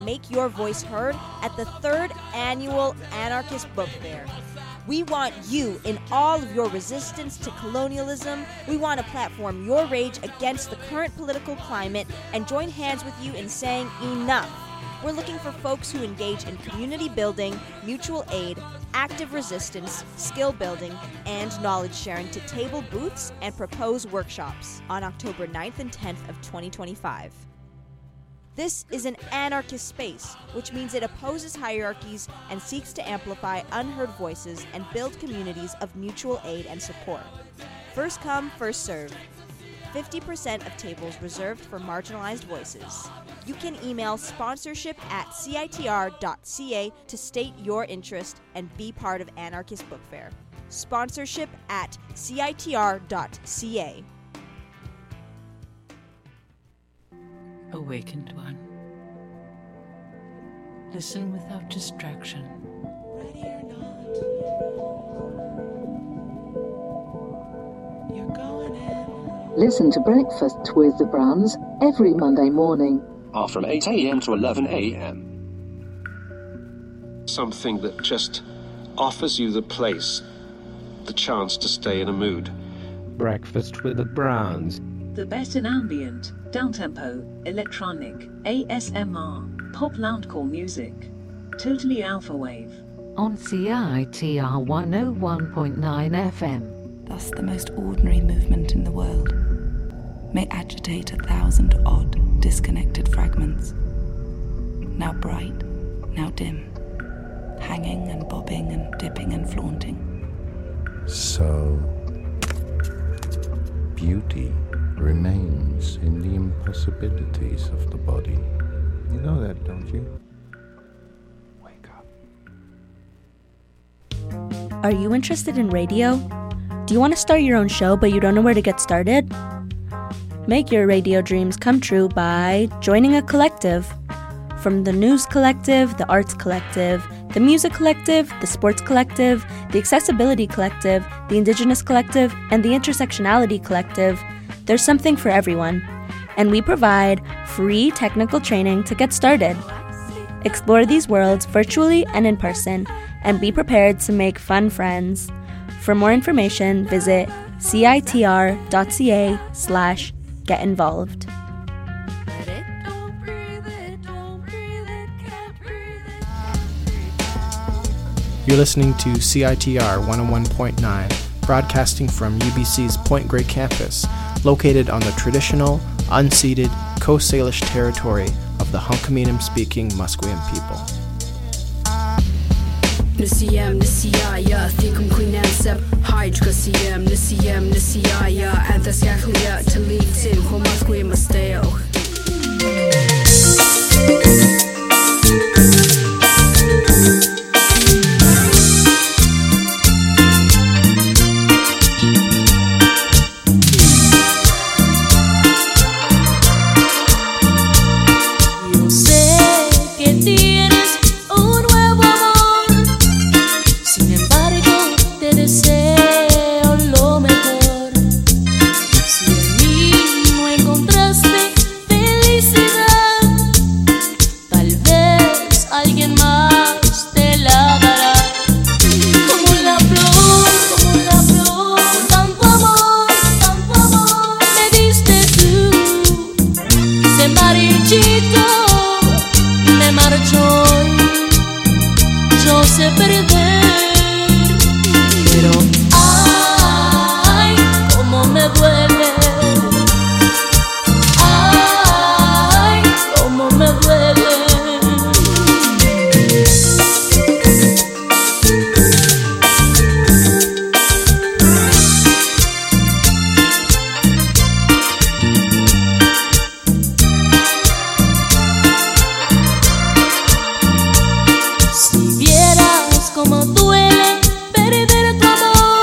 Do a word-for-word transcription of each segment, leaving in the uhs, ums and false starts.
Make your voice heard at the third annual Anarchist Book Fair. We want you in all of your resistance to colonialism. We want to platform your rage against the current political climate and join hands with you in saying enough. We're looking for folks who engage in community building, mutual aid, active resistance, skill building, and knowledge sharing to table booths and propose workshops on October ninth and tenth of twenty twenty-five. This is an anarchist space, which means it opposes hierarchies and seeks to amplify unheard voices and build communities of mutual aid and support. First come, first serve. fifty percent of tables reserved for marginalized voices. You can email sponsorship at C I T R dot C A to state your interest and be part of Anarchist Book Fair. Sponsorship at C I T R dot C A. Awakened one. Listen without distraction. Ready or not, you're going in. Listen to Breakfast with the Browns every Monday morning. Are from eight a.m. to eleven a.m. Something that just offers you the place, the chance to stay in a mood. Breakfast with the Browns. The best in ambient, downtempo, electronic, A S M R, pop loudcore music. Totally alpha wave. On C I T R one oh one point nine F M. Thus the most ordinary movement in the world may agitate a thousand odd, disconnected fragments, now bright, now dim, hanging and bobbing and dipping and flaunting. So, beauty remains in the impossibilities of the body. You know that, don't you? Wake up. Are you interested in radio? Do you want to start your own show but you don't know where to get started? Make your radio dreams come true by joining a collective. From the News Collective, the Arts Collective, the Music Collective, the Sports Collective, the Accessibility Collective, the Indigenous Collective, and the Intersectionality Collective, there's something for everyone. And we provide free technical training to get started. Explore these worlds virtually and in person, and be prepared to make fun friends. For more information, visit C I T R dot C A slash get involved. You're listening to C I T R one oh one point nine, broadcasting from U B C's Point Grey campus, located on the traditional, unceded Coast Salish territory of the Hunkaminam-speaking Musqueam people. Nisiyam nisiyaya thikum kuinansab hydra siyam nisiyam nisiyaya antas yakhuya talitin homasque masteo. Si vieras como duele perder tu amor.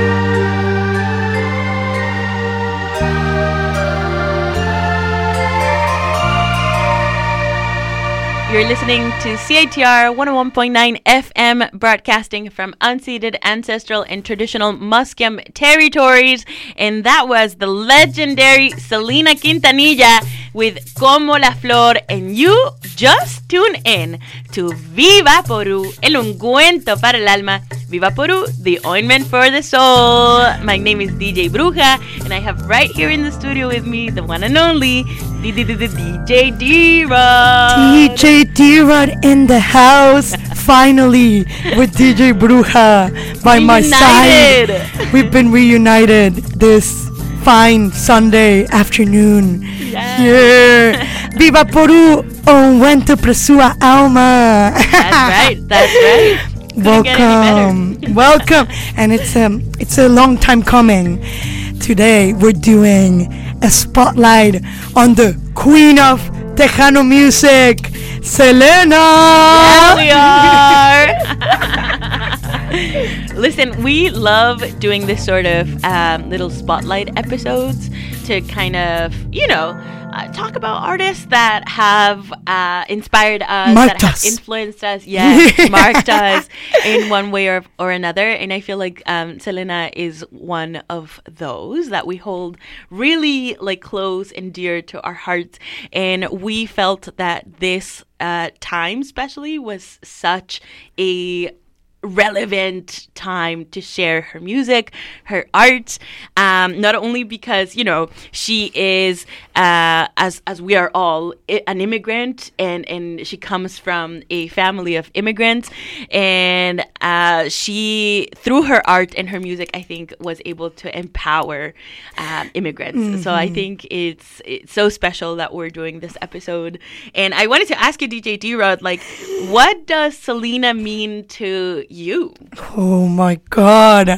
You're listening to C I T R one oh one point nine F M, broadcasting from unceded, ancestral, and traditional Musqueam territories. And that was the legendary Selena Quintanilla with Como la Flor. And you just tune in to Viva Porú, el ungüento para el alma. Viva Porú, the ointment for the soul. My name is D J Bruja, and I have right here in the studio with me the one and only D J D-Rod. D J D-Rod in the house, finally, with D J Bruja by my side. We've been reunited this fine Sunday afternoon. Yes. Yeah. Viva Porú, ungüento para su alma. That's right, that's right. Welcome, welcome, and it's um, it's a long time coming. Today we're doing a spotlight on the queen of Tejano music, Selena. Yeah, we are. Listen, we love doing this sort of um, little spotlight episodes to kind of, you know, Uh, talk about artists that have uh, inspired us, marked that have us. influenced us, yes, marked us in one way or, or another. And I feel like um, Selena is one of those that we hold really like close and dear to our hearts. And we felt that this uh, time, especially, was such a relevant time to share her music, her art, um, not only because, you know, she is, uh, as as we are all, I- an immigrant, and, and she comes from a family of immigrants, and uh, she, through her art and her music, I think, was able to empower um, immigrants. Mm-hmm. So I think it's, it's so special that we're doing this episode. And I wanted to ask you, D J D-Rod, like, what does Selena mean to you? Oh my God.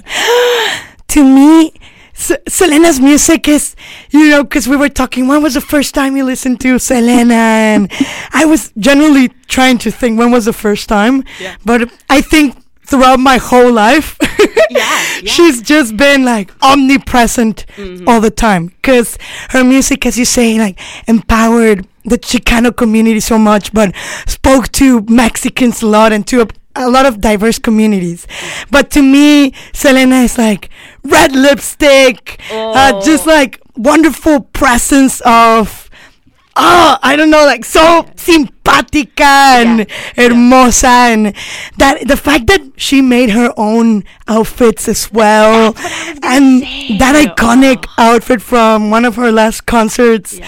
To me, S- Selena's music is, you know, because we were talking, when was the first time you listened to Selena? And I was generally trying to think, when was the first time? Yeah. But I think throughout my whole life, yeah, yeah. she's just been like omnipresent Mm-hmm. all the time. Because her music, as you say, like empowered the Chicano community so much, but spoke to Mexicans a lot and to a a lot of diverse communities. But to me, Selena is like red lipstick, Oh. uh, just like wonderful presence of, oh, I don't know, like so simpática and hermosa, and that the fact that she made her own outfits as well, and say. that iconic outfit from one of her last concerts. Yeah.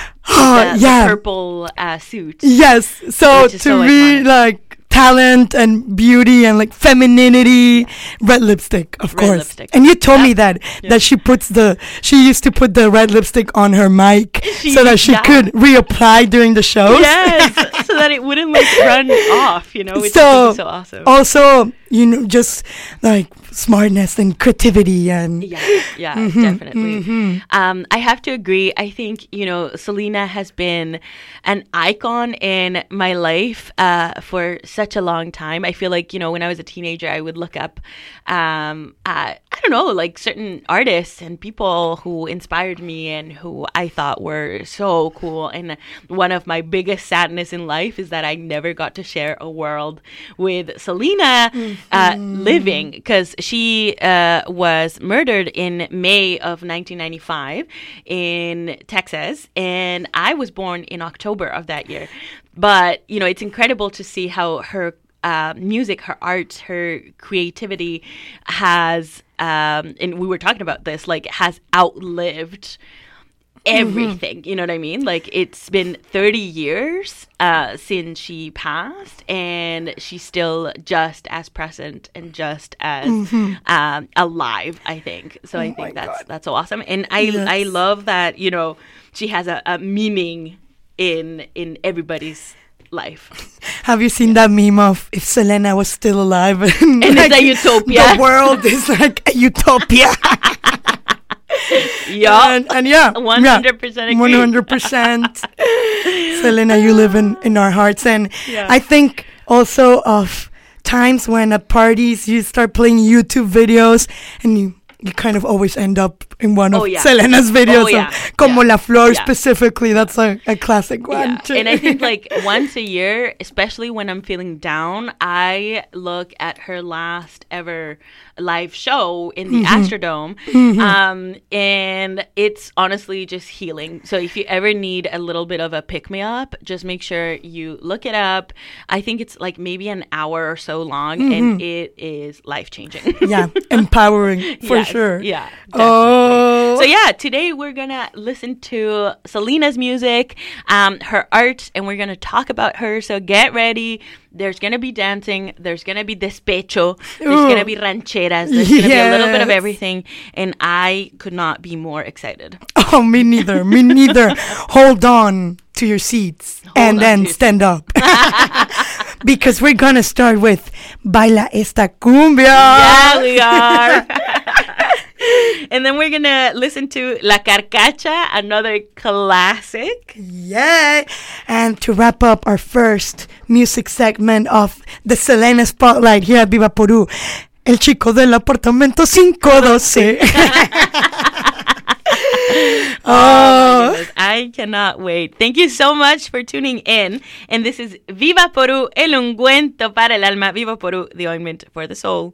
Oh, the, yeah. the purple uh, suit. Yes. So Which to is so me, iconic. like talent and beauty and like femininity, red lipstick, of Red course. lipstick. And you told Yeah. me that Yeah. that she puts the she used to put the red lipstick on her mic She- so that she yeah. could reapply during the shows. Yes, so that it wouldn't like run off, you know, which So, I think is so awesome. Also, you know, just like smartness and creativity and Yeah, yeah, Mhm, definitely. mhm. Um, I have to agree. I think, you know, Selena has been an icon in my life uh, for such a long time. I feel like, you know, when I was a teenager, I would look up, um, at, I don't know, like certain artists and people who inspired me and who I thought were so cool. And one of my biggest sadness in life is that I never got to share a world with Selena uh, living, because she uh, was murdered in May of nineteen ninety-five in Texas, and I was born in October of that year. But, you know, it's incredible to see how her uh, music, her art, her creativity has, um, and we were talking about this, like, has outlived everything. Mm-hmm. You know what I mean? Like, it's been thirty years uh, since she passed, and she's still just as present and just as Mhm. um, alive, I think. So Oh I my think that's God. that's so awesome. And I Yes. I love that, you know, she has a, a meaning in in everybody's life. Have you seen that meme of if Selena was still alive? And it's a utopia. The world is like a utopia. Yeah, and, and yeah, one hundred percent agree. one hundred percent. Selena, you live in, in our hearts. And Yeah. I think also of times when at parties you start playing YouTube videos and you you kind of always end up in one of oh, yeah. Selena's videos. Oh, yeah. Of Como yeah. La Flor yeah. specifically. That's a, a classic one. Yeah. Too. And I think like once a year, especially when I'm feeling down, I look at her last ever live show in the mm-hmm. Astrodome. Mm-hmm. Um, and it's honestly just healing. So if you ever need a little bit of a pick-me-up, just make sure you look it up. I think it's like maybe an hour or so long, mm-hmm. and it is life-changing. Yeah, empowering for yes, sure. Yeah. Definitely. Oh. So yeah, today we're gonna listen to Selena's music, um, her art, and we're gonna talk about her. So get ready. There's gonna be dancing. There's gonna be despecho. There's Ooh. gonna be rancheras. There's yes. gonna be a little bit of everything, and I could not be more excited. Oh, me neither. Me neither. Hold on to your seats Hold and then stand up. Because we're gonna start with Baila Esta Cumbia. Yeah, we are. And then we're going to listen to La Carcacha, another classic. Yeah. And to wrap up our first music segment of the Selena Spotlight here at Viva Porú, El Chico del Apartamento five twelve. Oh, oh my goodness. I cannot wait. Thank you so much for tuning in. And this is Viva Porú, el ungüento para el alma. Viva Porú, the ointment for the soul.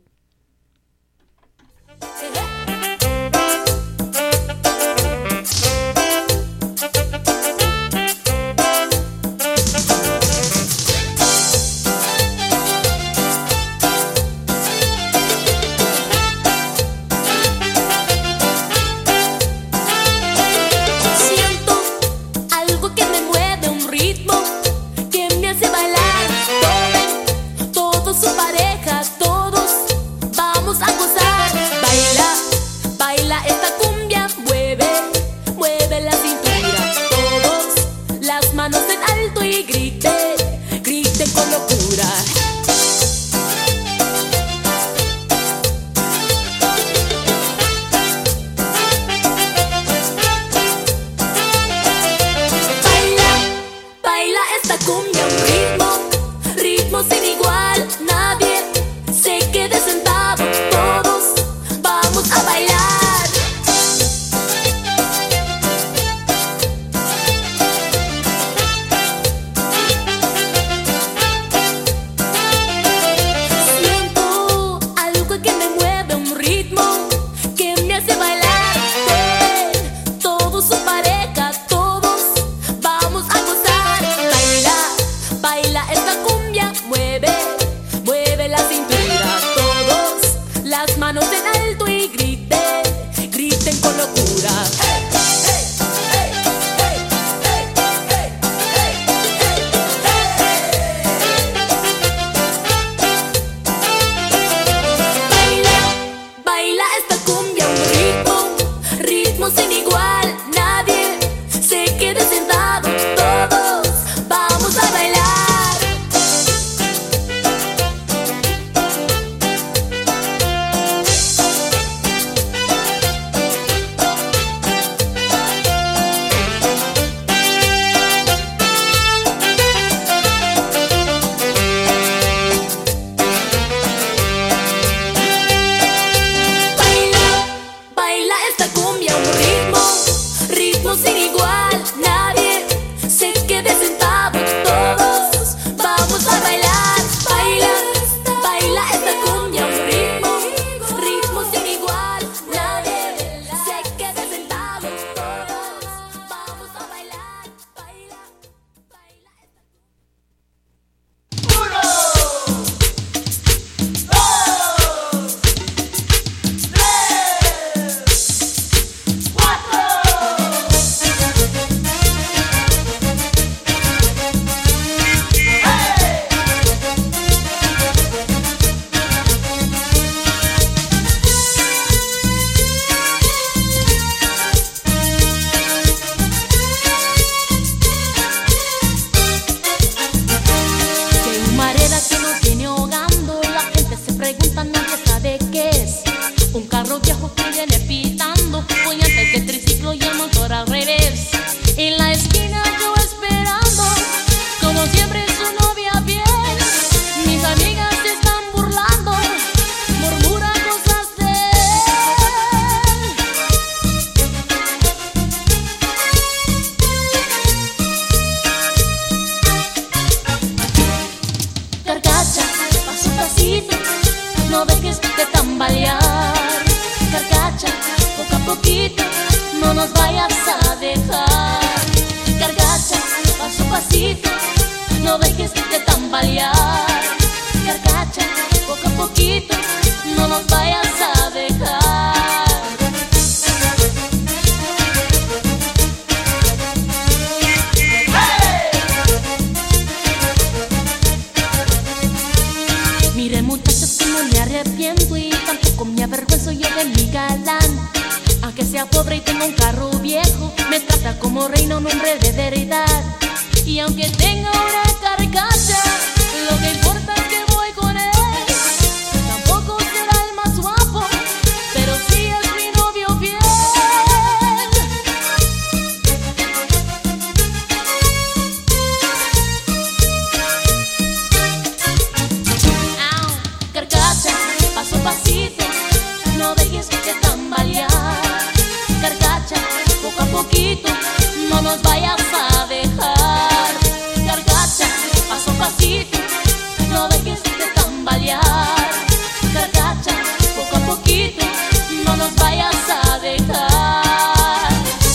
galán. Aunque sea pobre y tenga un carro viejo, me trata como reina, un hombre de verdad. Y aunque tenga una carcacha, lo que importa es que voy con él. Tampoco será el más guapo, pero sí es mi novio fiel. Au, carcacha, paso a pasito, no dejes que te tambalear. Carcacha, poco a poquito, no nos vayas a dejar. Carcacha, paso a pasito, no dejes de tambalear. Carcacha, poco a poquito, no nos vayas a dejar.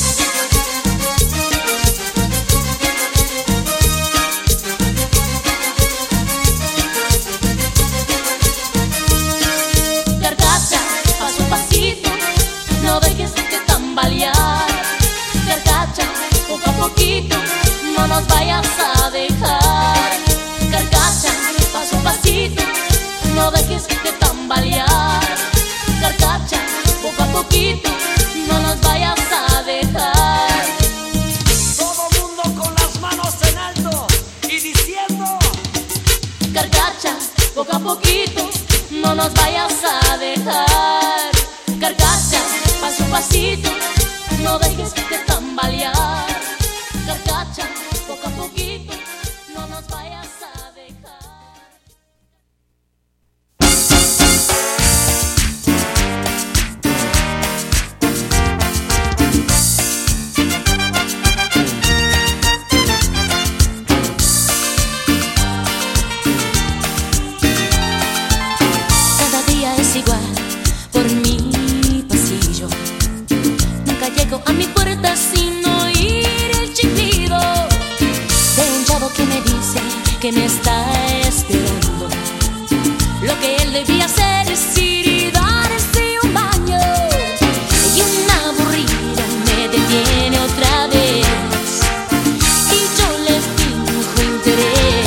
Carcacha, paso a pasito, no dejes de tambalear. Carcacha, poco a poquito, no nos vayas a dejar. Carcacha, paso a pasito, no dejes de tambalear. Carcacha, poco a poquito, no nos vayas a dejar. Todo mundo con las manos en alto y diciendo: Carcacha, poco a poquito, no nos vayas a dejar. Carcacha, paso a pasito, no dejes de tambalear. Carcacha, poco a poquito, no nos vayas a dejar. Cada día es igual por mi pasillo. Nunca llego a mi puerta sin oír el chiflido de un chavo que me dice que me está esperando. Lo que él debía hacer es ir y darse un baño. Y una aburrida me detiene otra vez y yo le finjo interés.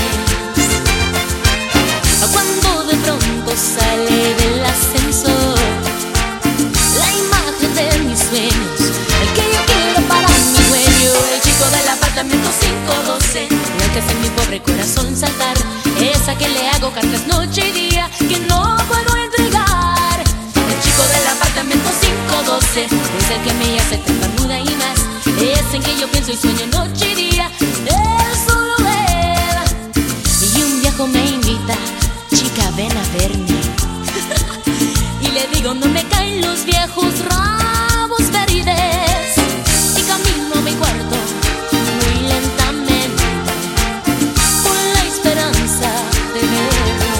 Cuando de pronto sale del ascensor la imagen de mis sueños, el que yo quiero para mi dueño, el chico del apartamento cinco doce, el que hace mi pobre corazón saltar, esa que le hago cartas noche y día que no puedo entregar. El chico del apartamento cinco doce es el que me hace tartamuda y más, es en que yo pienso y sueño noche y día, él solo él. Y un viejo me invita: chica, ven a verme. Y le digo: no me caen los viejos rabos verdes. Y camino a mi cuarto muy lentamente, con la esperanza de verlo.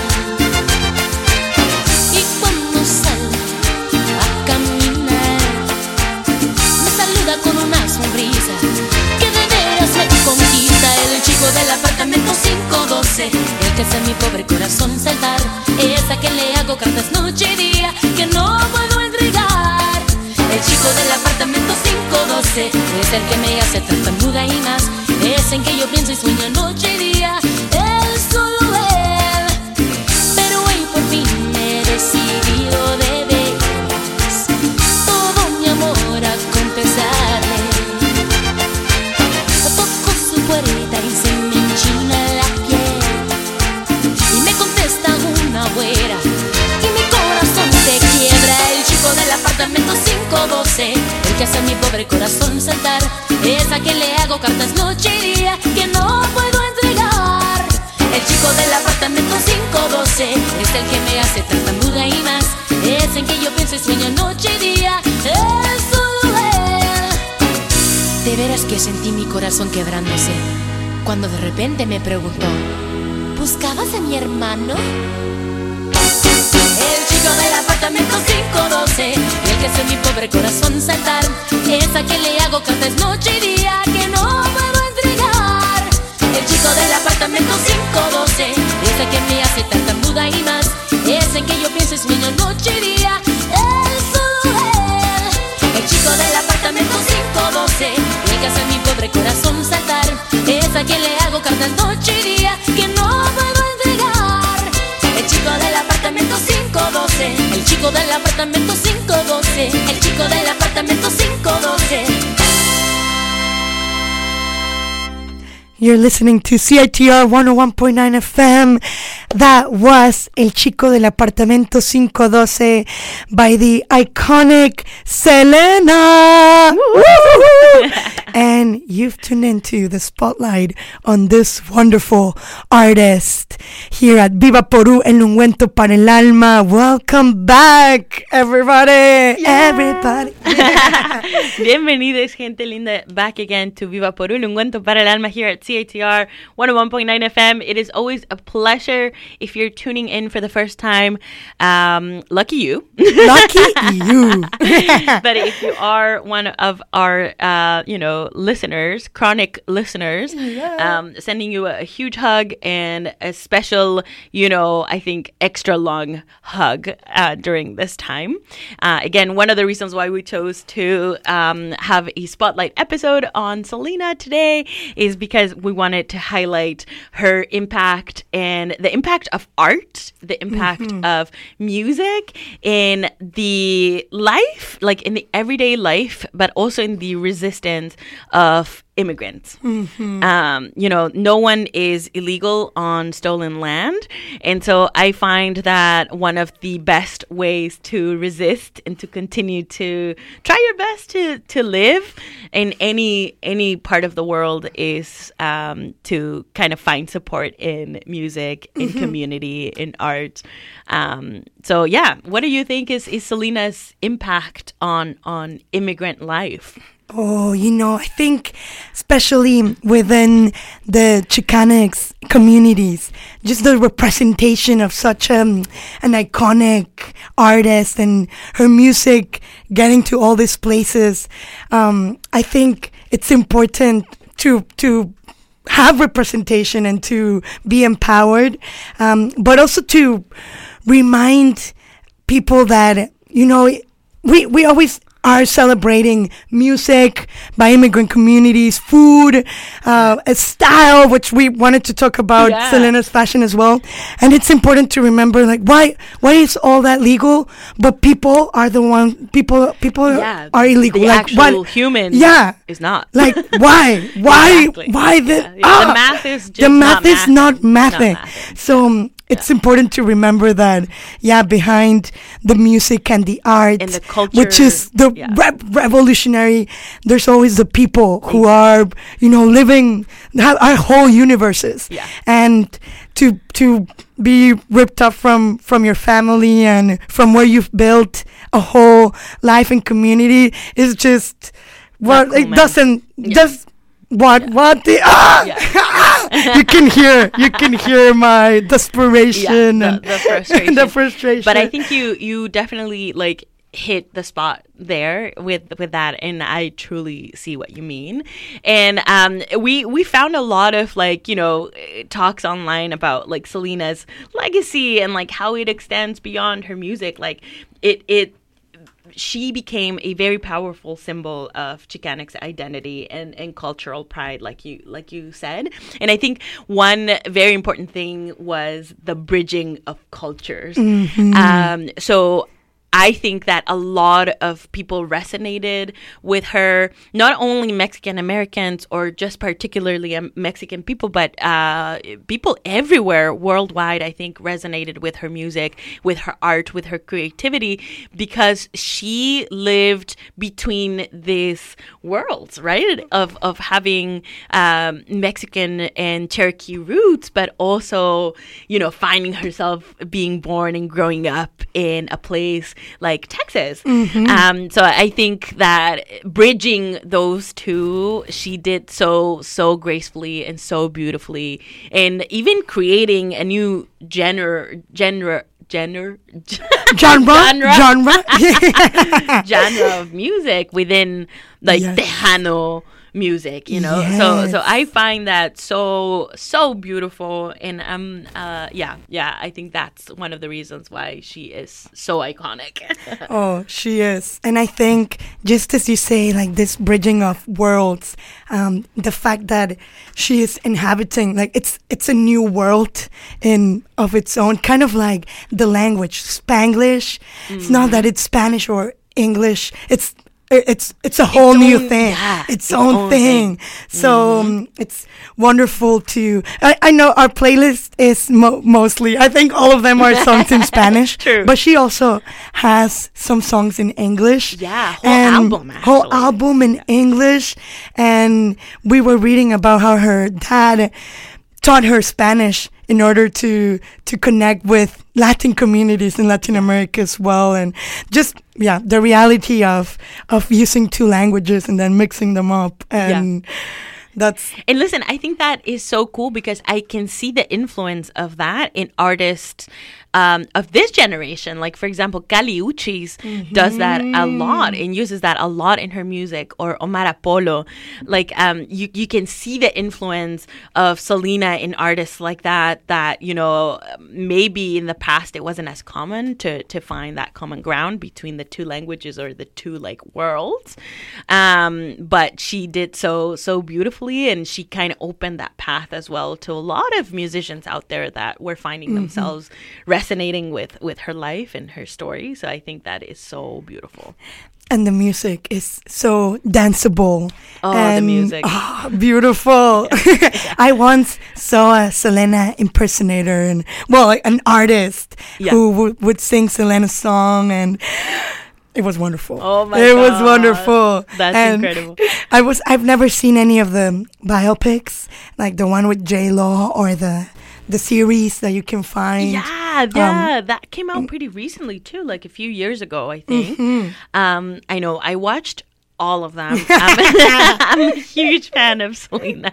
Y cuando salgo a caminar, me saluda con una sonrisa que de veras me conquista. El chico del apartamento cinco doce, el que hace mi pobre corazón saltar, esa que le hago cartas noche y día que no puedo entregar. El chico del apartamento cinco doce es el que me hace tartamuda y más, es en que yo pienso y sueño noche y día, él solo él. Pero hoy por fin me he decidido de veras todo mi amor a confesarle. Toco su puerta y se me enchina la piel y me contesta una güera y mi corazón se quiebra. El chico del apartamento cinco doce, el que hace mi pobre corazón saltar, es a quien le hago cartas noche y día que no puedo entregar. El chico del apartamento cinco doce es el que me hace tartamuda y más, es en que yo pienso y sueño noche y día, es solo él. De veras que sentí mi corazón quebrándose cuando de repente me preguntó: ¿buscabas a mi hermano? El chico del apartamento cinco doce, el que hace mi pobre corazón saltar, es a quien le hago cartas noche y día que no puedo entregar. El chico del apartamento cinco doce es el que me hace tartamuda y más, es en que yo pienso y sueño noche y día, él solo él. El chico del apartamento cinco doce, el que hace mi pobre corazón saltar, es a quien le hago cartas noche y día que no puedo entregar. El chico del apartamento cinco doce, el chico del apartamento cinco doce, doce, el chico del apartamento cinco doce. You're listening to C I T R one oh one point nine F M. That was El Chico del Apartamento cinco doce by the iconic Selena. And you've tuned into the spotlight on this wonderful artist here at Viva Porú, El Ungüento para el Alma. Welcome back, everybody. Yeah. Everybody. Bienvenidos, gente linda, back again to Viva Porú, El Ungüento para el Alma here at C I T R one oh one point nine F M. It is always a pleasure if you're tuning in for the first time. Um, lucky you. Lucky you. But if you are one of our, uh, you know, listeners, chronic listeners, yeah. um, sending you a, a huge hug and a special, you know, I think extra long hug uh, during this time. Uh, again, one of the reasons why we chose to um, have a spotlight episode on Selena today is because we wanted to highlight her impact and the impact of art, the impact mm-hmm. of music in the life, like in the everyday life, but also in the resistance of immigrants. Mm-hmm. Um, you know, no one is illegal on stolen land. And so I find that one of the best ways to resist and to continue to try your best to, to live in any any part of the world is um, to kind of find support in music, in mm-hmm. community, in art. Um, so yeah, what do you think is, is Selena's impact on on immigrant life? Oh, you know, I think especially within the Chicanx communities, just the representation of such um, an iconic artist and her music getting to all these places, um, I think it's important to to have representation and to be empowered, um, but also to remind people that, you know, we, we always are celebrating music by immigrant communities, food, uh, a style, which we wanted to talk about, yeah. Selena's fashion as well. And it's important to remember, like, why why is all that legal? But people are the one, people people yeah, are illegal. The like, actual what, human yeah, is not. Like, why? Why? Exactly. Why the, yeah, yeah. ah, the math is just the math not is not math. Not math. So um, it's yeah. important to remember that, yeah, behind the music and the art, and the culture, which is the yeah. re- revolutionary, there's always the people who are, you know, living have our whole universes. Yeah. And to to be ripped up from, from your family and from where you've built a whole life and community is just what well, cool, it man. doesn't yeah. just what yeah. what the ah! Yeah. you can hear you can hear my desperation yeah, the, and the frustration. the frustration. But I think you you definitely like hit the spot there with with that, and I truly see what you mean. And um we we found a lot of like, you know, talks online about like Selena's legacy and like how it extends beyond her music. Like it it she became a very powerful symbol of Chicanx identity and, and cultural pride, like you like you said. And I think one very important thing was the bridging of cultures. Mm-hmm. Um, so I think that a lot of people resonated with her, not only Mexican Americans or just particularly um, Mexican people, but uh, people everywhere worldwide, I think, resonated with her music, with her art, with her creativity, because she lived between these worlds, right? Of, of having um, Mexican and Cherokee roots, but also, you know, finding herself being born and growing up in a place like Texas. Mm-hmm. Um, so I think that bridging those two, she did so, so gracefully and so beautifully. And even creating a new genre, genre, genre, genre, genre, genre, genre of music within like yes. Tejano music, you know. Yes. So so I find that so so beautiful, and um uh yeah yeah I think that's one of the reasons why she is so iconic. Oh, she is. And I think, just as you say, like this bridging of worlds, um the fact that she is inhabiting, like it's it's a new world in of its own, kind of like the language Spanglish. Mm-hmm. It's not that it's Spanish or English. It's it's it's a whole Its new own- thing. yeah, its, its own, own thing. thing. So Mhm. um, it's wonderful to. I, I know our playlist is mo- mostly. I think all of them are songs in Spanish. True. But she also has some songs in English. Yeah, whole and album, Whole album in English. And we were reading about how her dad taught her Spanish in order to to connect with Latin communities in Latin America as well, and just yeah, the reality of of using two languages and then mixing them up, and that's And listen, I think that is so cool because I can see the influence of that in artists um, of this generation. Like, for example, Kali Uchis does that a lot and uses that a lot in her music, or Omar Apollo. Like, um, you, you can see the influence of Selena in artists like that, that, you know, maybe in the past it wasn't as common to, to find that common ground between the two languages or the two, like, worlds. Um, but she did so, so beautifully, and she kind of opened that path as well to a lot of musicians out there that were finding Mhm. themselves resonating with, with her life and her story. So I think that is so beautiful. and the music is so danceable. Oh, the and, music. ah, beautiful. I once saw a Selena impersonator, and well, like, an artist Yeah. who w- would sing Selena's song, and it was wonderful. Oh my It was God. wonderful. That's And incredible. I was I've never seen any of the biopics, like the one with J Lo or the the series that you can find. Yeah, yeah, that came out pretty recently too, like a few years ago, I think. Mhm. Um, I know I watched all of them. Um, I'm a huge fan of Selena,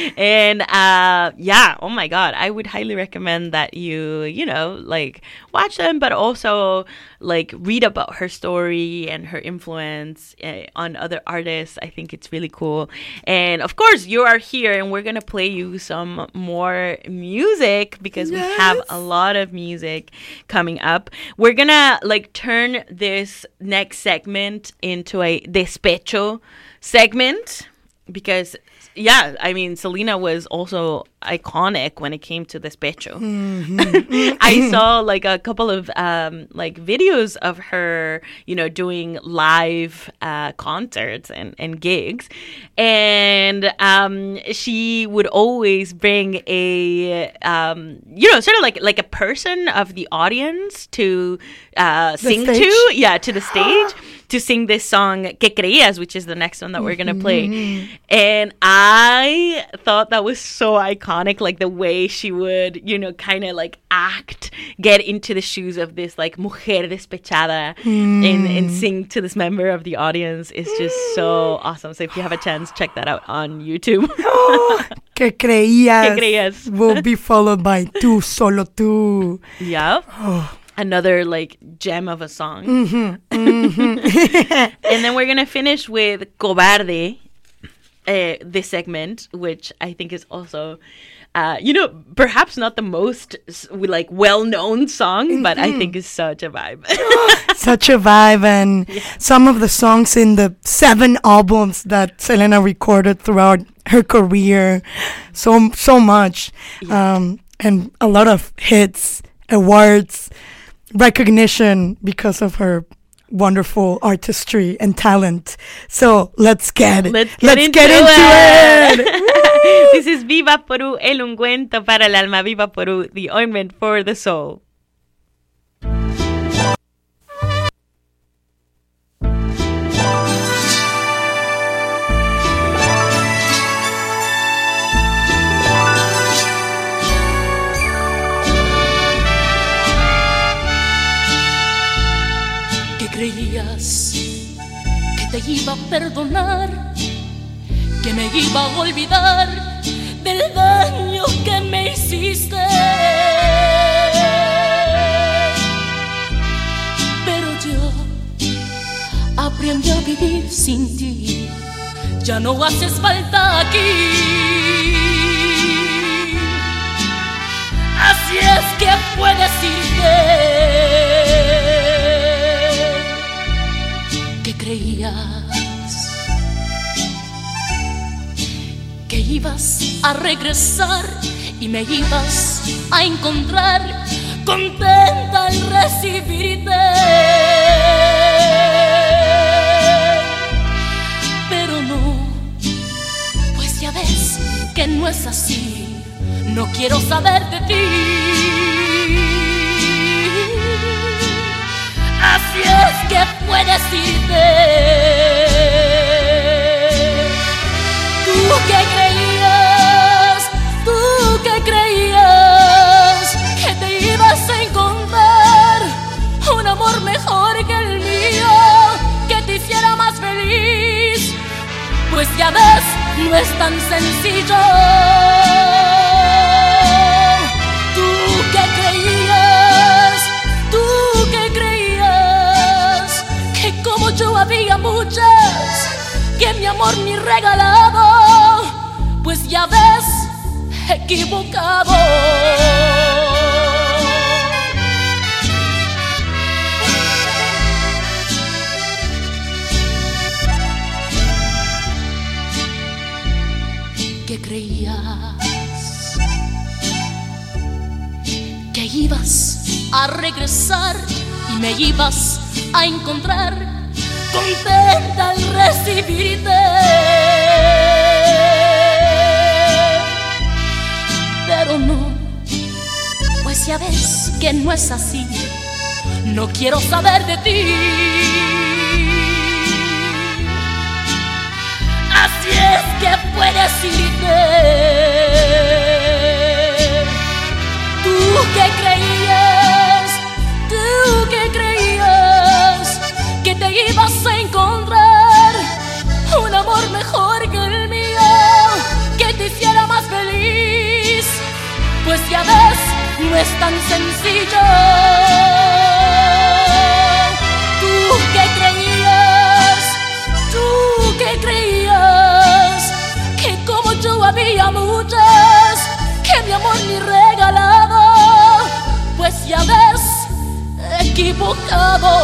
and uh, yeah, oh my God, I would highly recommend that you, you know, like watch them, but also like read about her story and her influence uh, on other artists. I think it's really cool. And of course, you are here, and we're gonna play you some more music because we have a lot of music coming up. We're gonna like turn this next segment into a despecho segment because yeah, I mean, Selena was also iconic when it came to despecho. Mhm. I saw like a couple of um, like videos of her, you know, doing live uh, concerts and, and gigs, and um, she would always bring a, um, you know, sort of like like a person of the audience to uh, sing stage? to, yeah, to the stage. To sing this song, Que Creías, which is the next one that we're going to play. Mhm. And I thought that was so iconic, like the way she would, you know, kind of like act, get into the shoes of this like mujer despechada Mm. and, and sing to this member of the audience is just so awesome. So if you have a chance, check that out on YouTube. Que creías, Que creías. will be followed by Tú, Solo Tú. Yeah. Oh. Another like gem of a song. Mhm, mhm. And then we're going to finish with Cobarde, uh, this segment, which I think is also, uh, you know, perhaps not the most s- like well-known song, but I think is such a vibe. Such a vibe, and some of the songs in the seven albums that Selena recorded throughout her career, so so much, um, and a lot of hits, awards, recognition because of her wonderful artistry and talent. So let's get it. Let's get let's into, get into it. it. This is Viva Perú, el ungüento para el alma. Viva Perú, the ointment for the soul. Que creías que te iba a perdonar, que me iba a olvidar del daño que me hiciste. Pero yo aprendí a vivir sin ti, ya no haces falta aquí. Así es que puedes irte. Que creías que ibas a regresar y me ibas a encontrar contenta al recibirte. es así, no quiero saber de ti. Así es que puedes irte. Tú que creías, tú que creías que te ibas a encontrar un amor mejor que el mío, que te hiciera más feliz. Pues ya ves, no es tan sencillo. Tú que creías, tú que creías que como yo había muchas que mi amor ni regalado, pues ya ves, equivocado. Que creías que ibas a regresar y me ibas a encontrar contenta al recibirte, pero no, pues ya ves que no es así, no quiero saber de ti. Así es que puedes irte. Tú que creías, tú que creías que te ibas a encontrar un amor mejor que el mío, que te hiciera más feliz. Pues ya ves, no es tan sencillo. Tú que creías, tú que creías que como yo había muchas que mi amor ni regalado, pues ya ves, equivocado.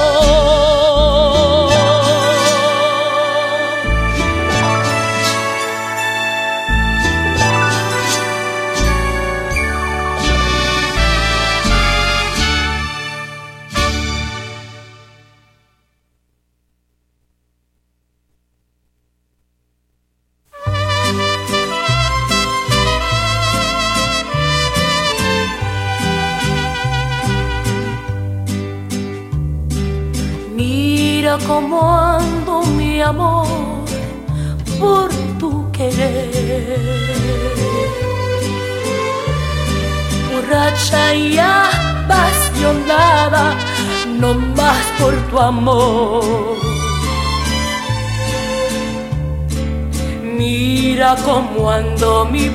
Como ando mi amor por tu querer, borracha y apasionada, no más por tu amor. Mira cómo ando mi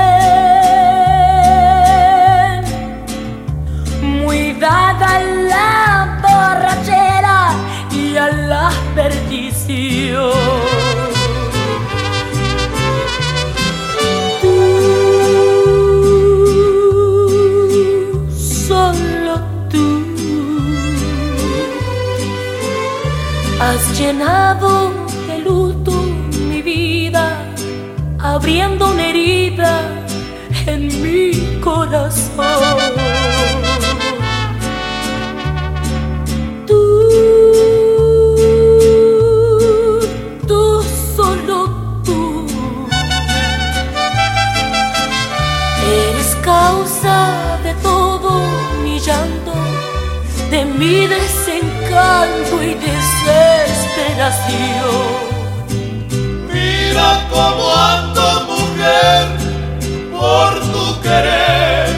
bien, muy dada a la borrachera y a la perdición. Tú, solo tú, has llenado de luto mi vida, abriendo una herida en mi corazón. De mi desencanto y desesperación. Mira cómo ando, mujer, por tu querer.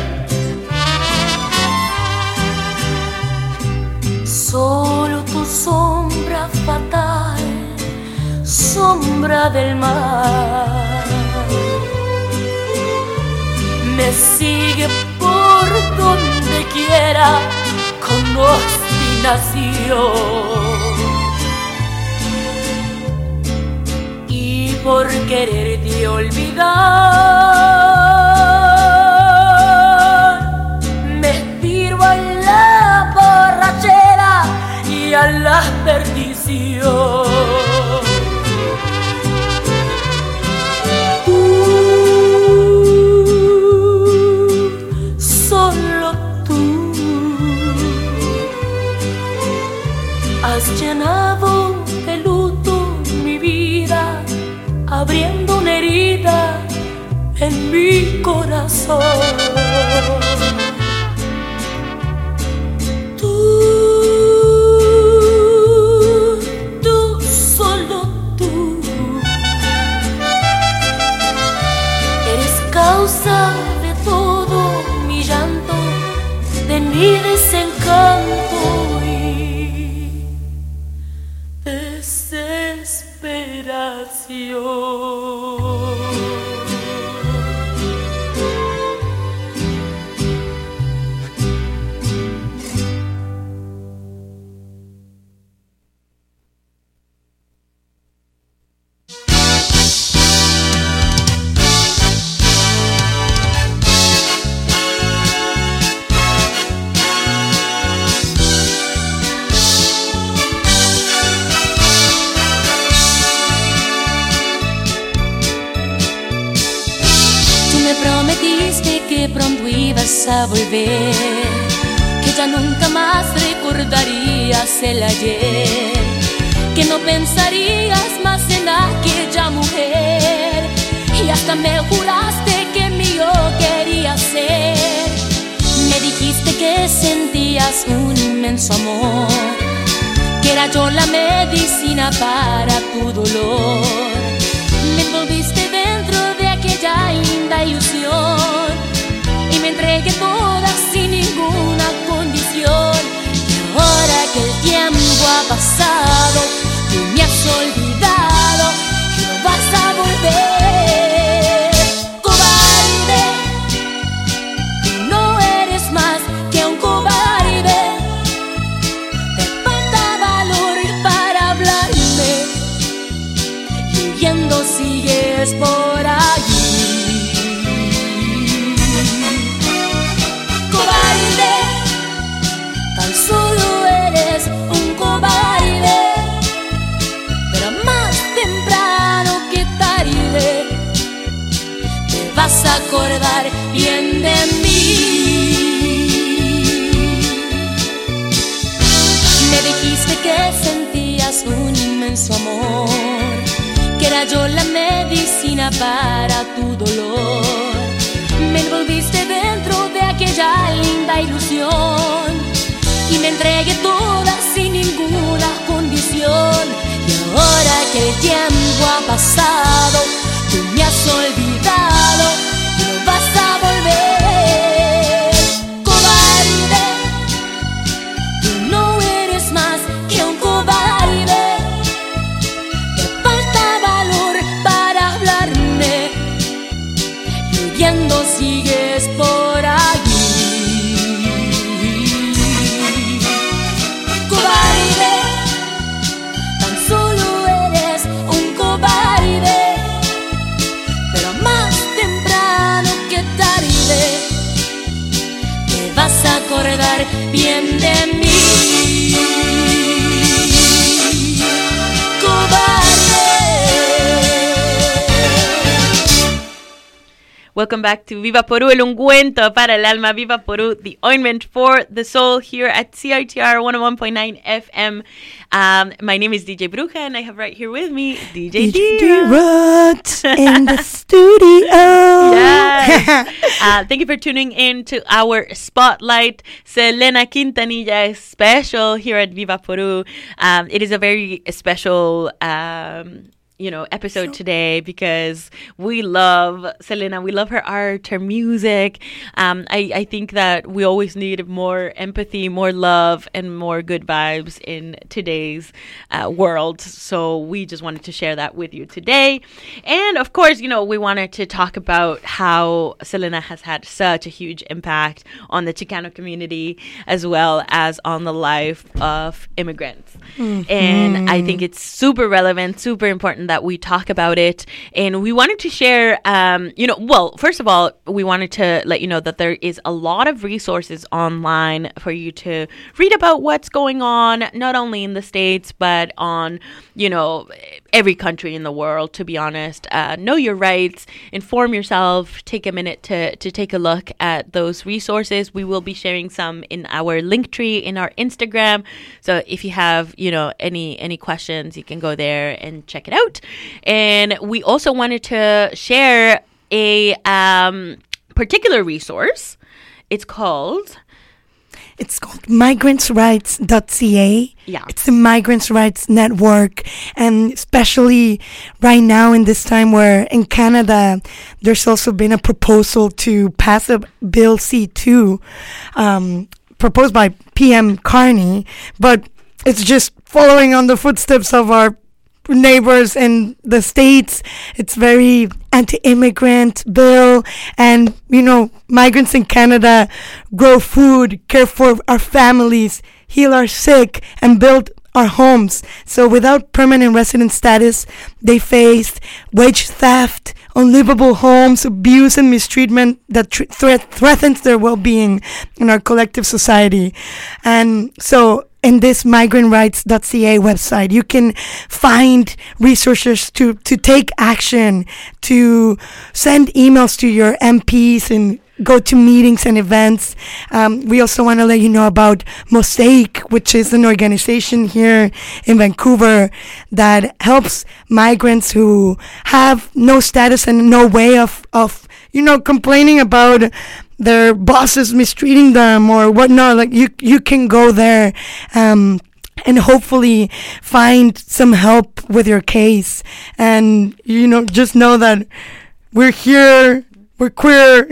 Solo tu sombra fatal, sombra del mar, me sigue por donde quiera con obstinación, y por quererte olvidar me tiro a la borrachera y a la perdición. Llenado de luto mi vida, abriendo una herida en en mi corazón. Tú, tú, solo tú, eres causa de todo mi llanto, de mi desencanto y desesperación. Que pronto ibas a volver, que ya nunca más recordarías el ayer, que no pensarías más en aquella mujer, y hasta me juraste que mío querías ser. Me dijiste que sentías un inmenso amor, que era yo la medicina para tu dolor. Me envolviste dentro de aquella linda ilusión y me entregué toda sin ninguna condición. Y ahora que el tiempo ha pasado, tú me has olvidado y no vas a volver. Cobarde, tú no eres más que un cobarde. Te falta valor para hablarme y huyendo sigues por allí. Solo eres un cobarde, pero más temprano que tarde te vas a acordar bien de mí. Me dijiste que sentías un inmenso amor, que era yo la medicina para tu dolor. Me envolviste dentro de aquella linda ilusión y me entregué toda sin ninguna condición. Y ahora que el tiempo ha pasado, tú me has olvidado y no vas a volver. Cobarde, tú no eres más que un cobarde. Te falta valor para hablarme y huyendo sigues por allí. Vas a acordar bien de mí. Cobarde. Welcome back to Viva Porú, el ungüento para el alma. Viva Porú, the ointment for the soul, here at C I T R one oh one point nine F M. Um, my name is D J Bruja, and I have right here with me D J D-Rot in the studio. Yes. uh, thank you for tuning in to our spotlight. Selena Quintanilla is special here at Viva Porú. Um, it is a very special um you know, episode today because we love Selena. We love her art, her music. Um, I, I think that we always need more empathy, more love, and more good vibes in today's uh, world. So we just wanted to share that with you today. And of course, you know, we wanted to talk about how Selena has had such a huge impact on the Chicano community as well as on the life of immigrants. Mm-hmm. And I think it's super relevant, super important that we talk about it. And we wanted to share, um, you know, well, first of all, we wanted to let you know that there is a lot of resources online for you to read about what's going on, not only in the States, but on, you know, every country in the world, to be honest. Uh, know your rights, inform yourself, take a minute to, to take a look at those resources. We will be sharing some in our link tree in our Instagram. So if you have, you know, any any questions, you can go there and check it out. And we also wanted to share a um, particular resource. It's called... It's called migrants rights dot c a. Yeah. It's the Migrants' Rights Network. And especially right now in this time where in Canada, there's also been a proposal to pass a Bill C two, um, proposed by P M Carney. But it's just following on the footsteps of our neighbors in the States. It's very anti-immigrant bill, and you know, migrants in Canada grow food, care for our families, heal our sick, and build our homes. So without permanent resident status, they faced wage theft, unlivable homes, abuse and mistreatment that tr- threat- threatens their well-being in our collective society. And so in this migrant rights dot c a website, you can find resources to, to take action, to send emails to your M Ps and go to meetings and events. Um, we also want to let you know about Mosaic, which is an organization here in Vancouver that helps migrants who have no status and no way of, of you know, complaining about their bosses mistreating them or whatnot. Like you, you can go there um, and hopefully find some help with your case. And, you know, just know that we're here. We're queer.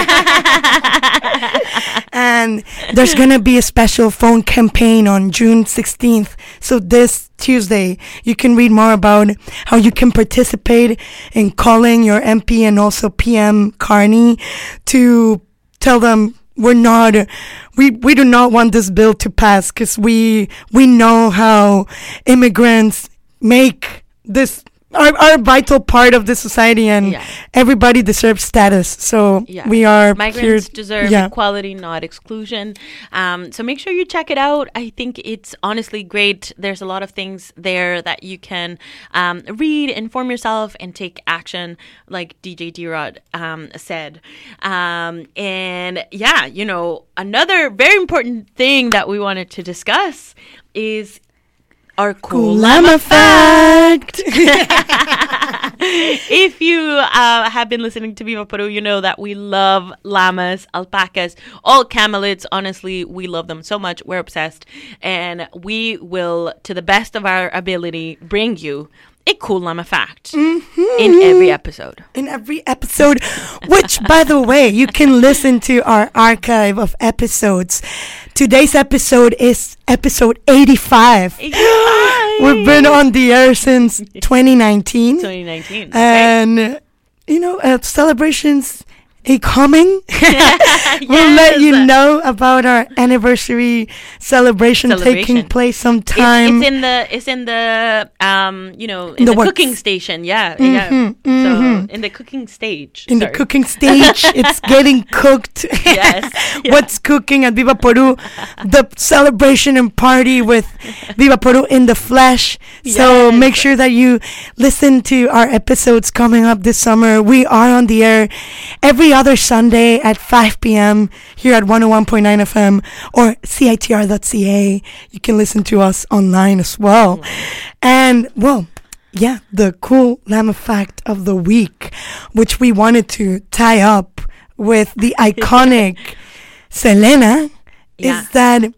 And there's going to be a special phone campaign on June sixteenth. So this Tuesday, you can read more about how you can participate in calling your M P and also P M Carney to tell them we're not, we, we do not want this bill to pass, because we, we know how immigrants make this Are, are a vital part of the society, and yeah. everybody deserves status. So yeah. we are migrants here, deserve yeah. equality, not exclusion. Um, so make sure you check it out. I think it's honestly great. There's a lot of things there that you can um, read, inform yourself, and take action, like D J D-Rod um, said. Um, and yeah, you know, another very important thing that we wanted to discuss is our cool, cool llama, llama fact. If you uh, have been listening to Viva Peru, you know that we love llamas, alpacas, all camelids. Honestly, we love them so much. We're obsessed. And we will, to the best of our ability, bring you a cool llama fact mm-hmm. in every episode. In every episode, which, by the way, you can listen to our archive of episodes. Today's episode is episode eighty-five. eighty-five. We've been on the air since twenty nineteen. twenty nineteen. And, okay. you know, uh, celebrations are coming. Yes. We'll let you know about our anniversary celebration, celebration. taking place sometime. It's, it's in the, it's in the, um, you know, in the, the cooking station. Yeah, mm-hmm, yeah. Mm-hmm. So in the cooking stage. In Sorry. the cooking stage, it's getting cooked. Yes. Yeah. What's cooking at Viva Peru? The celebration and party with Viva Peru in the flesh. So yes. make sure that you listen to our episodes coming up this summer. We are on the air every other Sunday at five p.m. here at one oh one point nine F M or C I T R dot C A. You can listen to us online as well. Mm-hmm. And, well, yeah, the cool llama fact of the week, which we wanted to tie up with the iconic Selena, yeah. is that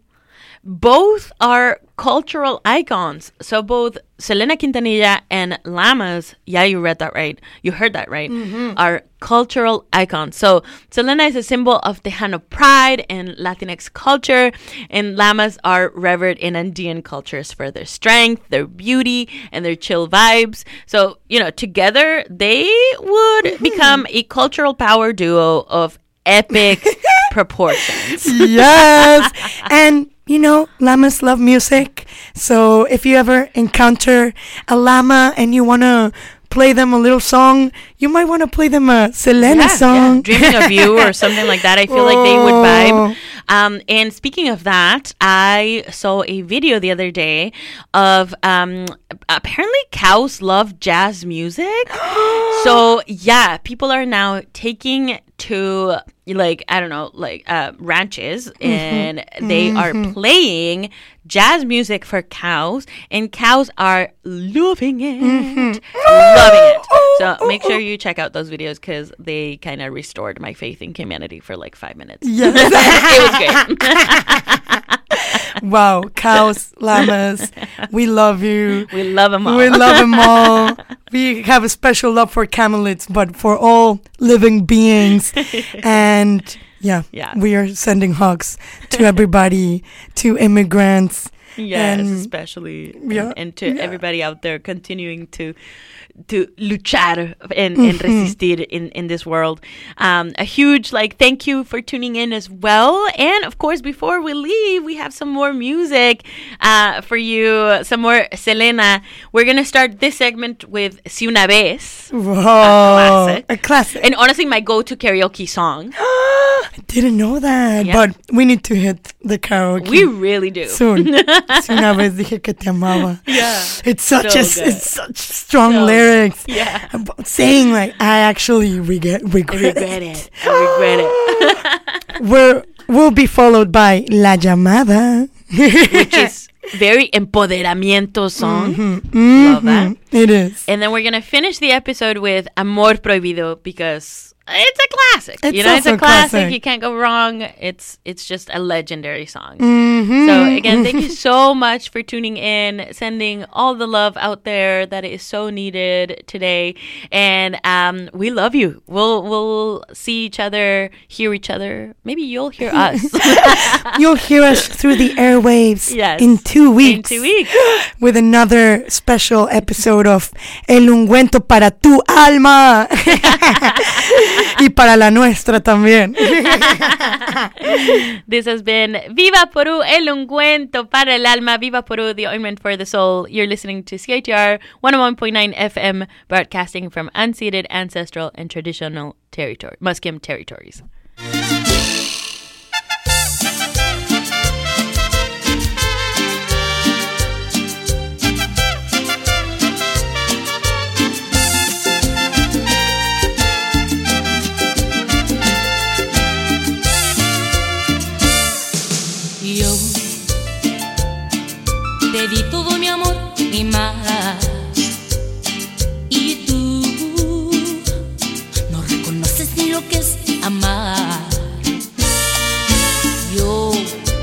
both are cultural icons. So both Selena Quintanilla and llamas, yeah, you read that right. You heard that right. Mm-hmm. Are cultural icons. So Selena is a symbol of Tejano pride and Latinx culture, and llamas are revered in Andean cultures for their strength, their beauty, and their chill vibes. So, you know, together they would mm-hmm. become a cultural power duo of epic proportions. Yes. And you know, llamas love music. So if you ever encounter a llama and you want to play them a little song, you might want to play them a Selena yeah, song. Yeah. Dreaming of You or something like that. I feel oh. like they would vibe. Um, and speaking of that, I saw a video the other day of um, apparently cows love jazz music. So yeah, people are now taking to like, I don't know, like uh, ranches mm-hmm. and they mm-hmm. are playing jazz music for cows, and cows are loving it. Mm-hmm. Loving it. So make sure you check out those videos because they kind of restored my faith in humanity for like five minutes. Yes. It was great. Wow, cows, llamas, we love you. We love them all. We love them all. We have a special love for camelids, but for all living beings. And yeah, Yeah. we are sending hugs to everybody, to immigrants. Yes, and, especially yeah, and, and to yeah. everybody out there continuing to to luchar and, Mhm. and resistir in, in this world. Um, a huge like thank you for tuning in as well. And of course, before we leave, we have some more music uh, for you, some more Selena. We're gonna start this segment with Si Una Vez, Whoa, a classic. a classic. And honestly, my go-to karaoke song. I didn't know that, Yeah. but we need to hit the karaoke. We really do. Soon. Si una vez dije que te amaba. Yeah. It's such So a good. it's such strong So lyrics. good. Yeah. About saying like I actually regret regret, regret it. I regret it. We're we'll be followed by La Llamada, Which is very empoderamiento song. Mhm, Love that. mhm. It is. And then we're going to finish the episode with Amor Prohibido because it's a classic. It's you know, it's also a classic. classic. You can't go wrong. It's it's just a legendary song. Mhm. So again, thank you so much for tuning in, sending all the love out there that is so needed today. And um, we love you. We'll we'll see each other, hear each other. Maybe you'll hear us. You'll hear us through the airwaves Yes. in two weeks. In two weeks. With another special episode of El Ungüento para tu alma. Y para la nuestra también. This has been Viva Perú, el ungüento para el alma. Viva Perú, the ointment for the soul. You're listening to C I T R one oh one point nine F M, broadcasting from unceded, ancestral, and traditional territory, Musqueam territories. Yo te di todo mi amor y más, y tú no reconoces ni lo que es amar. Yo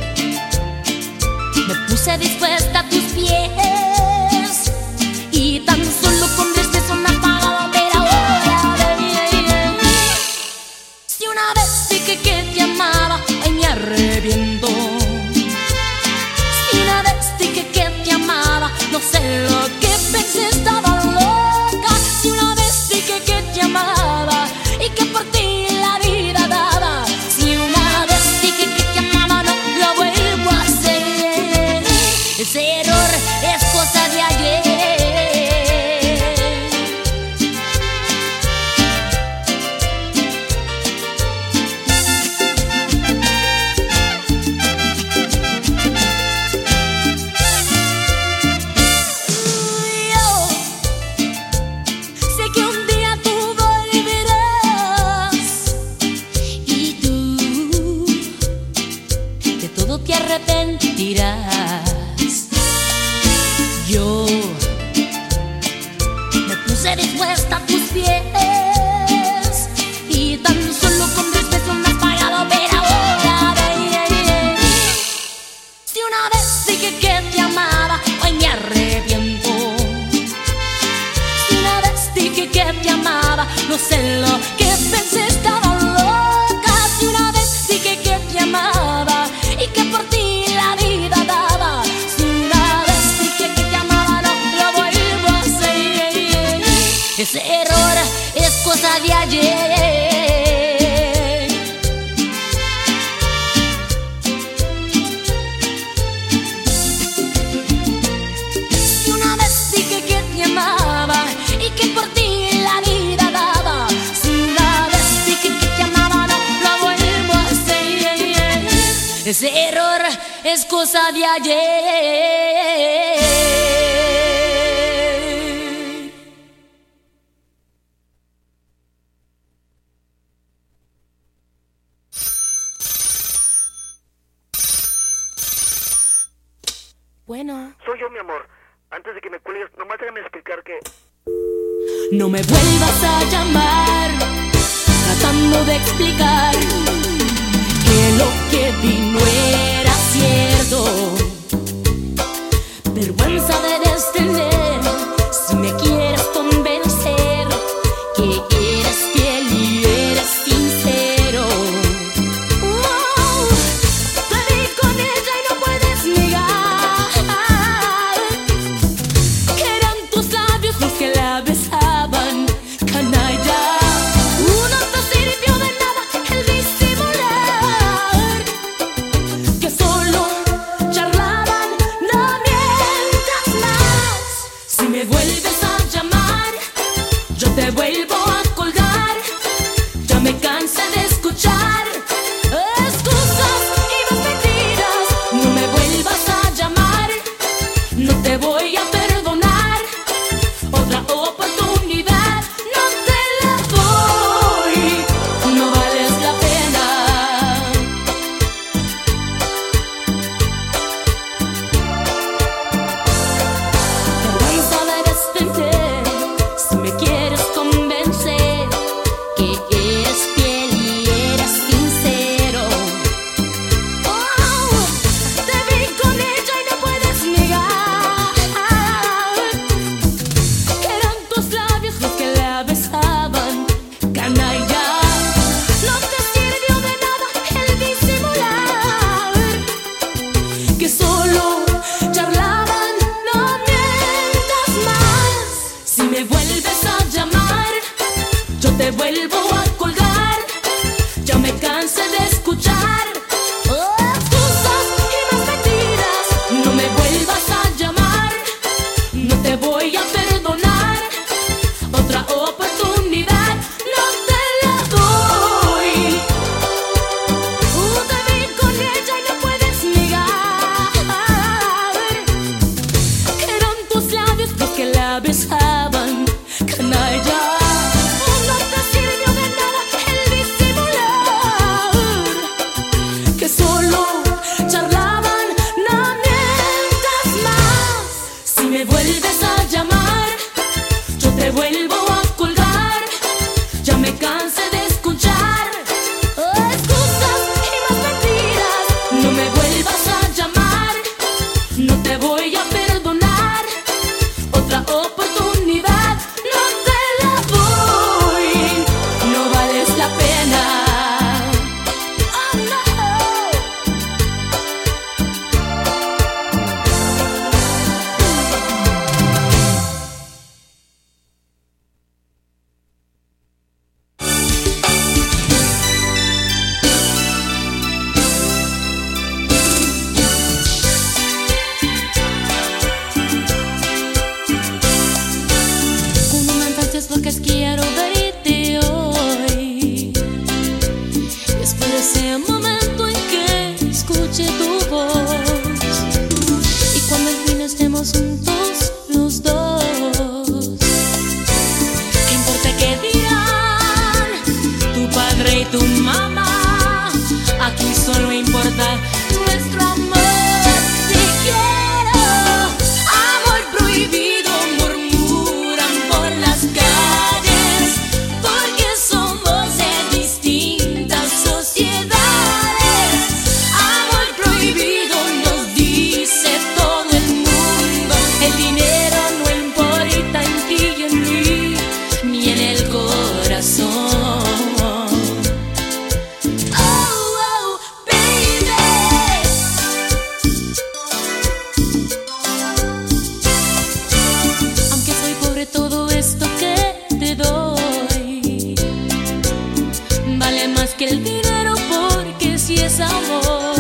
me puse dispuesta a tus pies y tan solo con tres besos me apagaba, pero ahora si una vez dije que te amaba, ay me arrepiento. No sé lo que pensé, estaba loca. Si una vez dije que te amaba y que por ti la vida daba. Si una vez dije que te amaba, no lo vuelvo a hacer. Ese error es cosa de ayer. Arrepentirás. Yo me puse dispuesta a tus pies y tan solo con tres besos me has pagado, pero ahora ay, ay, ay. Si una vez dije que te amaba, hoy me arrepiento. Si una vez dije que te amaba, no sé lo que pensé, estaba loca. Si una vez dije que te amaba y que por ti la vida daba. Si una vez dije que te amaba, no lo vuelvo a hacer. Ese error es cosa de ayer. Si una vez dije que te amaba y que por ti la vida daba. Si una vez dije que te amaba, no lo vuelvo a hacer. Ese error es cosa de ayer. Bueno. Soy yo, mi amor. Antes de que me cuelgues, nomás déjame explicar que... No me vuelvas a llamar tratando de explicar que lo que vi no era cierto. Vergüenza debes tener si me quieres convencer que eres fiel y eres sincero. Oh, te vi con ella y no puedes negar que eran tus labios los que la besaban, canalla. No te sirvió de nada el disimular, que solo charlaban, no mientas más. Si me vuelves a llamar, yo te vuelvo a colgar. Ya me cansé de escuchar excusas y más mentiras. No me vuelvas a llamar, no te voy a perdonar. Otra oportunidad no te la doy, no vales la pena. Vergüenza debes tener si me quieres convencer que eres fiel y eres sincero. Oh, te vi con ella y no puedes negar que eran tus labios los que la besaban, canalla. No te sirvió de nada el disimular, que solo charlaban, no mientas más. Si me vuelves a llamar, yo te vuelvo a colgar. Ya me cansé de escuchar excusas y más mentiras. No me vuelvas a llamar, no te voy a perdonar. Otra oportunidad no te la doy. Uh, te vi con ella y no puedes negar que eran tus labios los que la besaban, canalla. No te sirvió de nada el disimular, que solo charlaban, no mientas más. Si me vuelves a llamar, yo te vuelvo a colgar. Ya me cansé de escuchar excusas y más mentiras. No me vuelvas a llamar, no te voy a perdonar. Otra oportunidad no te la doy, no vales la pena. Oh, no. Como mandaste porque quiero verte hoy. Y espero ese momento en que escuche tu voz. Y cuando al fin estemos juntos los dos, ¿qué importa qué dirán tu padre y tu mamá? Aquí solo importa nuestro amor. Te quiero, amor prohibido, murmuran por las calles, porque somos de distintas sociedades. Amor prohibido nos dice todo el mundo. El dinero no importa en ti y en mí, ni en el corazón. Oh, oh, baby. Aunque soy pobre, todo esto que te doy vale más que el dinero, porque si es amor.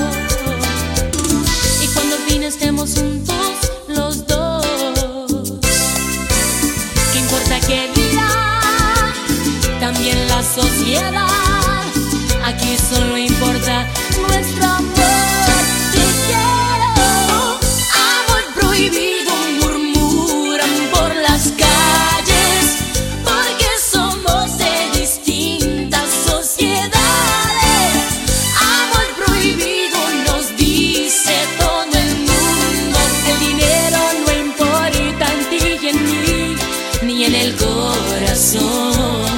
Y cuando al fin estemos juntos los dos, ¿qué importa qué dirá también la sociedad? Aquí solo importa nuestro amor. Te quiero, amor prohibido, murmuran por las calles, porque somos de distintas sociedades. Amor prohibido nos dice todo el mundo. El dinero no importa en ti y en mí, ni en el el corazón.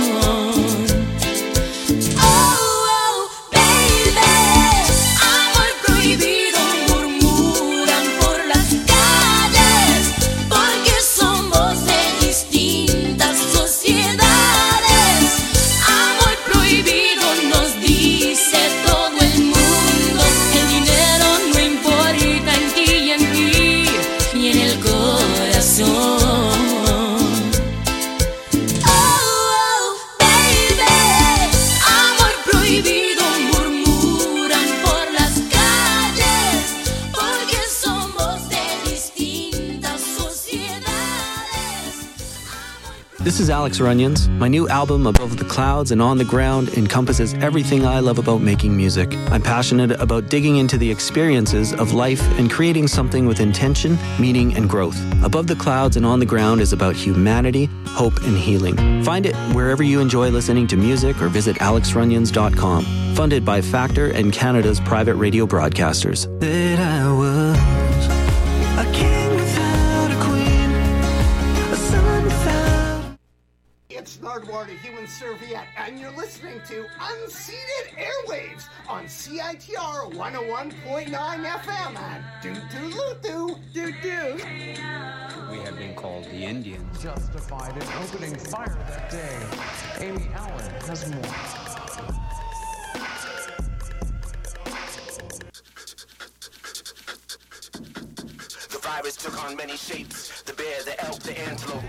This is Alex Runyons. My new album, Above the Clouds and On the Ground, encompasses everything I love about making music. I'm passionate about digging into the experiences of life and creating something with intention, meaning, and growth. Above the Clouds and On the Ground is about humanity, hope, and healing. Find it wherever you enjoy listening to music or visit alex runyons dot com. Funded by Factor and Canada's private radio broadcasters. That I was a king without a queen, a son without. It's Nardwuar, the Human Serviette, and you're listening to Unceded Airwaves on C I T R one oh one point nine F M and doo-doo-loo-doo, doo-doo. We have been called the Indians. Justified in opening fire that day. Amy Allen has more. The virus took on many shapes. The bear, the elk, the antelope.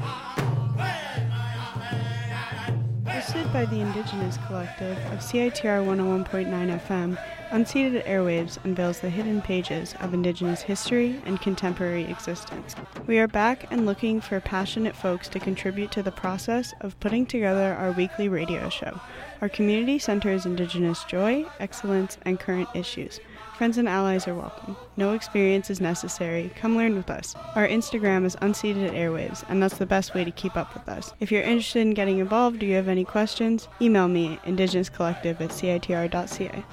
Hosted by the Indigenous Collective of C I T R one oh one point nine F M, Unceded Airwaves unveils the hidden pages of Indigenous history and contemporary existence. We are back and looking for passionate folks to contribute to the process of putting together our weekly radio show. Our community centers Indigenous joy, excellence, and current issues. Friends and allies are welcome. No experience is necessary. Come learn with us. Our Instagram is Unceded Airwaves, and that's the best way to keep up with us. If you're interested in getting involved or you have any questions, email me at indigenous collective at c i t r dot c a.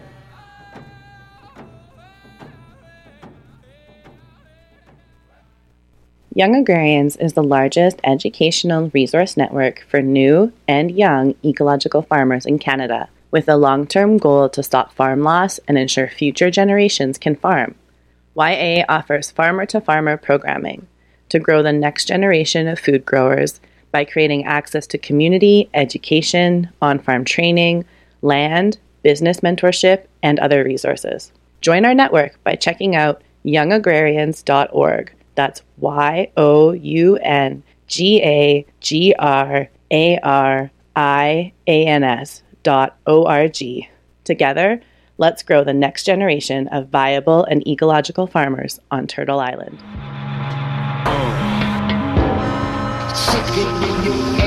Young Agrarians is the largest educational resource network for new and young ecological farmers in Canada, with a long-term goal to stop farm loss and ensure future generations can farm. Y A offers farmer-to-farmer programming to grow the next generation of food growers by creating access to community, education, on-farm training, land, business mentorship, and other resources. Join our network by checking out young agrarians dot org. That's Y O U N G A G R A R I A N S dot O R G. Together, let's grow the next generation of viable and ecological farmers on Turtle Island. Oh.